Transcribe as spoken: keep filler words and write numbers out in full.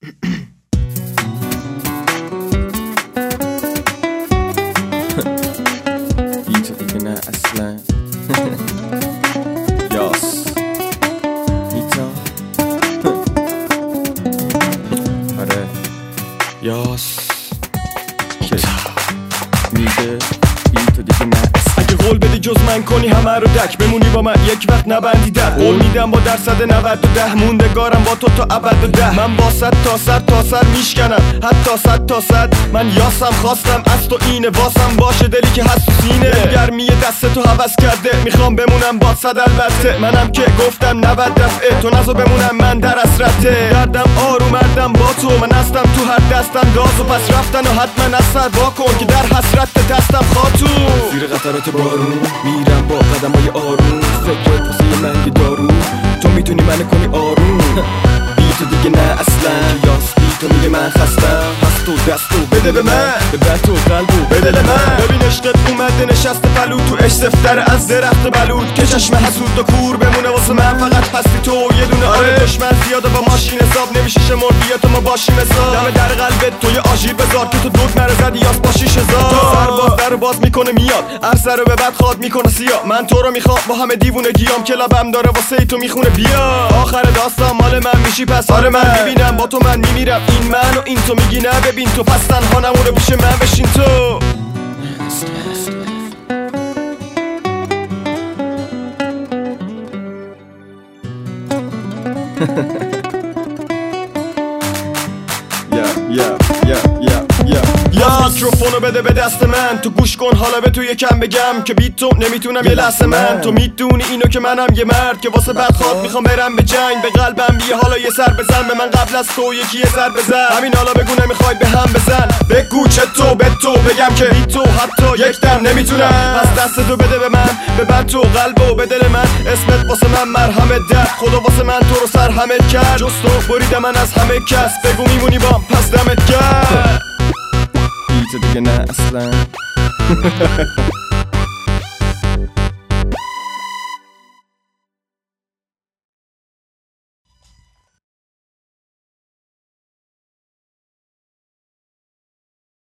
بی تو دیگه نه اصلا. یاس میتا آره یاس میگه بی تو دیگه نه. اگه قول بدی جز من کنی همه رو دک، بمونی با من یک وقت نبندی در. قول میدم با درصد نود و ده، موندگارم با تو تا ابد و ده. من با صد تا سر تا سر میشکنم، حتی صد تا صد. من یاسم خواستم از تو اینه، واسم باشه دلی که هست تو سینه. گرمی دست تو حوض کرده، میخوام بمونم با صد البته. منم که گفتم نود دفعه، تو نزو بمونم من در اسرته. دردم آرومردم با تو، من هستم تو هر دستم داز و پس رفتن و حتما از سر واکن که در حسرت دستم خاطون. زیر قطرات بارون میرم با قدمای آروم، فکرت واسه من یه دارو، تو میتونی منو کنی آروم. بی تو دیگه نه اصلا، یاس بی تو میگه من خستم. هست تو دستو بده به من، به بد تو قلبو به دل من. ببین عشقت اومده نشسته پلو تو عشق سفتر از درخت بلود، که چشم حسود و کور بمونه واسه من. فقط هستی تو یه دونه آره دشمن زیاده با ماشین حساب نمیشه شمار، بیا تو ما باشیم حساب. دم در قلبت تو یه آژیر بذار که تو دوگ نره زدی یاس با شیش هزار. تو سرباز در باز میکنه میاد، عرصه رو به بعد خواد میکنه سیاه. من تو رو میخوام با همه دیوونگیام، کلابم داره واسه ای تو میخونه بیا. آخر داستان مال من میشی پس آره من میبینم با تو من میمیرم. این من و این تو میگی نه ببین تو، پس تنها نمونه پیش من بشین تو. یا یا یا یا یا میکروفونو بده به دست من، تو گوش کن حالا به تو یکم بگم که بی تو نمیتونم یه لحظه من. تو میدونی اینو که منم یه مرد که واسه بدخواد میخوام برم به جنگ. به قلبم بیا حالا یه سر بزن، به من قبل از تو یکی یه سر بزن. همین حالا بگو نمیخوای به هم بزن، بگو چطور به تو بگم که بی تو حتی یک دم نمیتونم. پس دست تو بده به من، به بد تو قلبو به دل من. اسمت واسه من مرهم درد، خدا واسه من تو رو سر همه کرد. جز تو بریدم من از همه کس، بگو میمونی بام پس دمت کرد. بی تو دیگه نه اصلا.